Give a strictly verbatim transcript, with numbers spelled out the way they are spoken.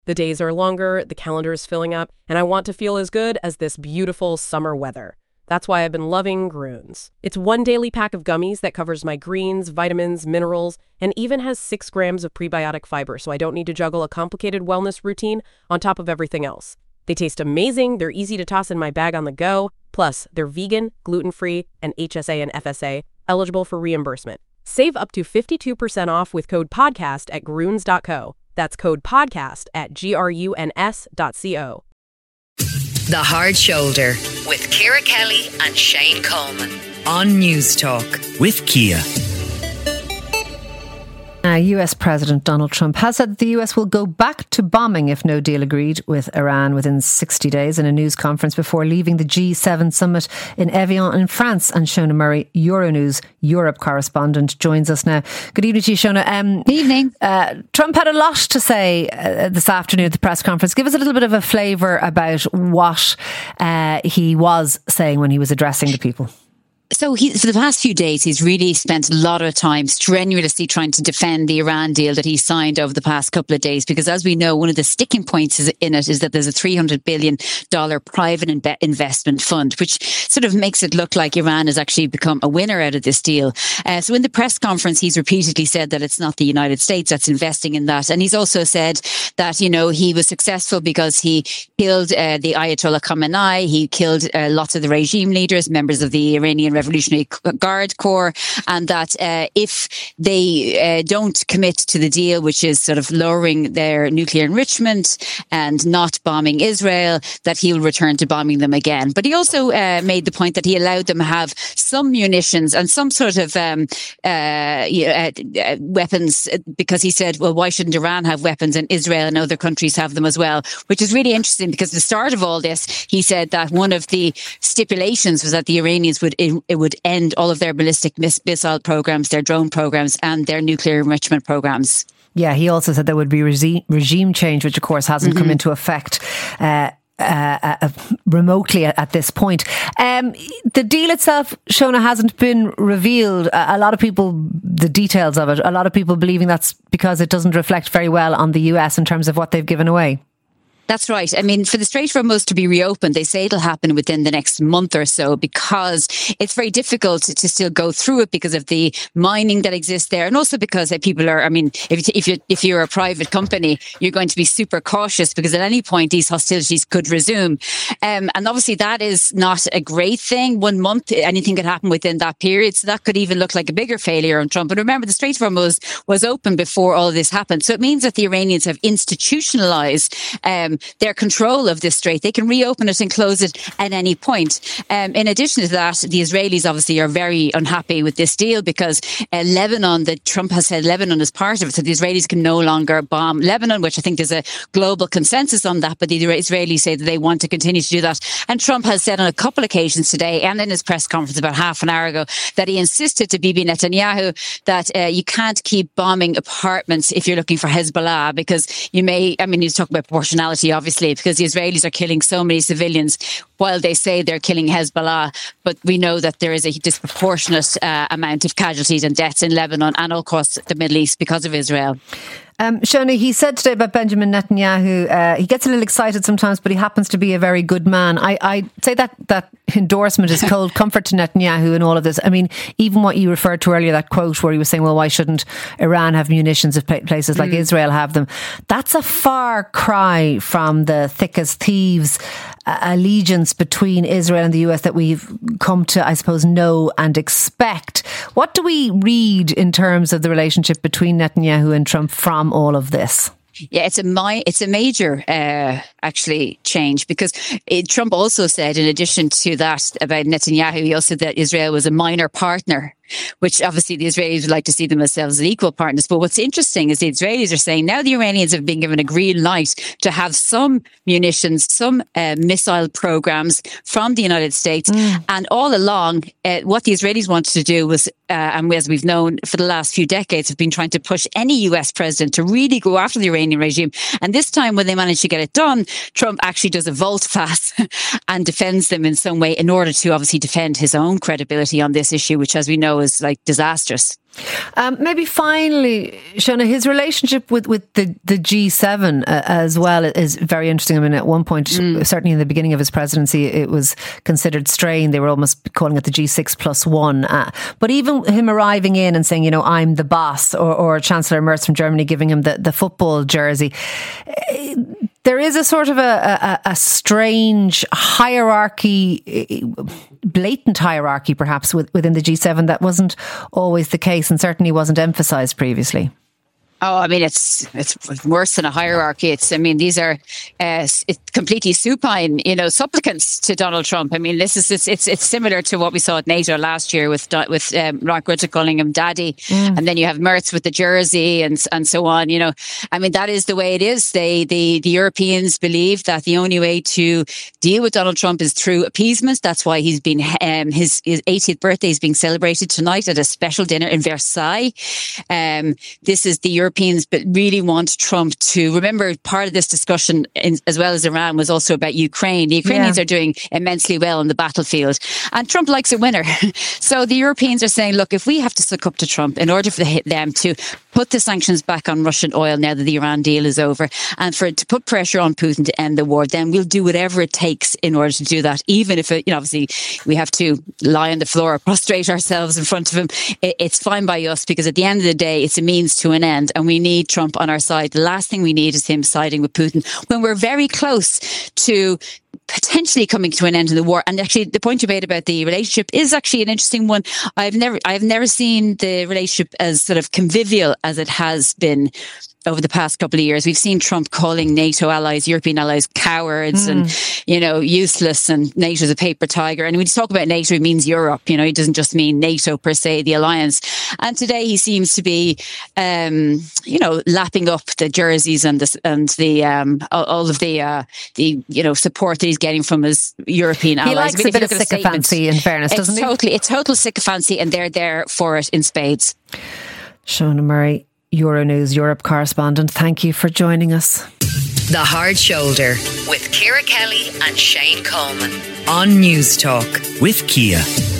The days are longer, the calendar is filling up, and I want to feel as good as this beautiful summer weather. That's why I've been loving Grüns. It's one daily pack of gummies that covers my greens, vitamins, minerals, and even has six grams of prebiotic fiber, so I don't need to juggle a complicated wellness routine on top of everything else. They taste amazing, they're easy to toss in my bag on the go, plus they're vegan, gluten-free, and H S A and F S A, eligible for reimbursement. Save up to fifty-two percent off with code PODCAST at Grüns dot co. That's code PODCAST at G R U N S dot C O. The Hard Shoulder with Ciara Kelly and Shane Coleman on News Talk. With Kia. Uh, U S President Donald Trump has said that the U S will go back to bombing if no deal agreed with Iran within sixty days in a news conference before leaving the G seven summit in Evian in France. And Shona Murray, Euronews Europe correspondent, joins us now. Good evening to you, Shona. Um, evening. Uh, Trump had a lot to say uh, this afternoon at the press conference. Give us a little bit of a flavour about what uh, he was saying when he was addressing the people. So he, for the past few days, he's really spent a lot of time strenuously trying to defend the Iran deal that he signed over the past couple of days. Because as we know, one of the sticking points is, in it is that there's a three hundred billion dollars private inve- investment fund, which sort of makes it look like Iran has actually become a winner out of this deal. Uh, so in the press conference, he's repeatedly said that it's not the United States that's investing in that. And he's also said that, you know, he was successful because he killed uh, the Ayatollah Khamenei. He killed uh, lots of the regime leaders, members of the Iranian Revolutionary Guard Corps, and that uh, if they uh, don't commit to the deal, which is sort of lowering their nuclear enrichment and not bombing Israel, that he'll return to bombing them again. But he also uh, made the point that he allowed them to have some munitions and some sort of um, uh, you know, uh, weapons, because he said, well, why shouldn't Iran have weapons and Israel and other countries have them as well? Which is really interesting, because at the start of all this, he said that one of the stipulations was that the Iranians would it would end all of their ballistic missile programs, their drone programs, and their nuclear enrichment programs. Yeah, he also said there would be regime, regime change, which of course hasn't mm-hmm. come into effect uh, uh, uh, remotely at, at this point. Um, the deal itself, Shona, hasn't been revealed. A, a lot of people, the details of it, a lot of people believing that's because it doesn't reflect very well on the U S in terms of what they've given away. That's right. I mean, for the Strait of Hormuz to be reopened, they say it'll happen within the next month or so, because it's very difficult to still go through it because of the mining that exists there. And also because people are, I mean, if, if, you, if you're a private company, you're going to be super cautious, because at any point these hostilities could resume. Um, and obviously that is not a great thing. One month, anything could happen within that period. So that could even look like a bigger failure on Trump. But remember, the Strait of Hormuz was open before all of this happened. So it means that the Iranians have institutionalized um, their control of this strait. They can reopen it and close it at any point. Um, in addition to that, the Israelis obviously are very unhappy with this deal, because uh, Lebanon, that Trump has said Lebanon is part of it, so the Israelis can no longer bomb Lebanon, which I think there's a global consensus on that, but the Israelis say that they want to continue to do that. And Trump has said on a couple of occasions today, and in his press conference about half an hour ago, that he insisted to Bibi Netanyahu that uh, you can't keep bombing apartments if you're looking for Hezbollah, because you may, I mean, he's talking about proportionality, obviously, because the Israelis are killing so many civilians while they say they're killing Hezbollah. But we know that there is a disproportionate uh, amount of casualties and deaths in Lebanon and across the Middle East because of Israel. Um, Shona, he said today about Benjamin Netanyahu, uh, he gets a little excited sometimes, but he happens to be a very good man. I, I say that that endorsement is cold comfort to Netanyahu in all of this. I mean, even what you referred to earlier, that quote where he was saying, well, why shouldn't Iran have munitions if places like mm. Israel have them? That's a far cry from the thick as thieves uh, allegiance between Israel and the U S that we've come to, I suppose, know and expect. What do we read in terms of the relationship between Netanyahu and Trump from all of this? Yeah, it's a my, it's a major uh, actually change, because it, Trump also said, in addition to that about Netanyahu, he also said that Israel was a minor partner, which obviously the Israelis would like to see themselves as equal partners. But what's interesting is the Israelis are saying now the Iranians have been given a green light to have some munitions, some uh, missile programs from the United States. Mm. And all along, uh, what the Israelis wanted to do was, uh, and as we've known for the last few decades, have been trying to push any U S president to really go after the Iranian regime. And this time, when they managed to get it done, Trump actually does a volte-face and defends them in some way in order to obviously defend his own credibility on this issue, which, as we know, is like disastrous. Um, maybe finally, Shona, his relationship with, with the, the G seven uh, as well is very interesting. I mean, at one point, mm. certainly in the beginning of his presidency, it was considered strained. They were almost calling it the G six plus one. Uh, but even him arriving in and saying, you know, I'm the boss, or, or Chancellor Merz from Germany giving him the, the football jersey, uh, there is a sort of a, a, a strange hierarchy, blatant hierarchy perhaps within the G seven that wasn't always the case and certainly wasn't emphasised previously. Oh, I mean, it's it's worse than a hierarchy. It's, I mean, these are uh, it's completely supine, you know, supplicants to Donald Trump. I mean, this is it's it's, it's similar to what we saw at NATO last year with with um, Mark Rutte calling him daddy, mm. and then you have Merz with the jersey and and so on. You know, I mean, that is the way it is. They the the Europeans believe that the only way to deal with Donald Trump is through appeasement. That's why he's been um, his his eightieth birthday is being celebrated tonight at a special dinner in Versailles. Um, this is the European. Europeans but really want Trump to remember. Part of this discussion, in, as well as Iran, was also about Ukraine. The Ukrainians yeah. are doing immensely well on the battlefield, and Trump likes a winner. So the Europeans are saying, look, if we have to succumb to Trump in order for them to put the sanctions back on Russian oil now that the Iran deal is over, and for it to put pressure on Putin to end the war, then we'll do whatever it takes in order to do that. Even if it, you know, obviously we have to lie on the floor or prostrate ourselves in front of him, it, it's fine by us, because at the end of the day, it's a means to an end, and we need Trump on our side. The last thing we need is him siding with Putin when we're very close to potentially coming to an end in the war. And actually, the point you made about the relationship is actually an interesting one. I've never, I've never seen the relationship as sort of convivial as it has been over the past couple of years. We've seen Trump calling NATO allies, European allies, cowards mm. and, you know, useless, and NATO's a paper tiger. And when you talk about NATO, it means Europe. You know, it doesn't just mean NATO per se, the alliance. And today he seems to be, um, you know, lapping up the jerseys and the, and the, um, all of the, uh, the, you know, support that he's getting from his European allies. He likes I mean, a bit of sycophancy, in fairness, doesn't he? Totally, it's total sycophancy, and they're there for it in spades. Shona Murray, Euronews Europe correspondent, thank you for joining us. The Hard Shoulder with Ciara Kelly and Shane Coleman on News Talk with Kia.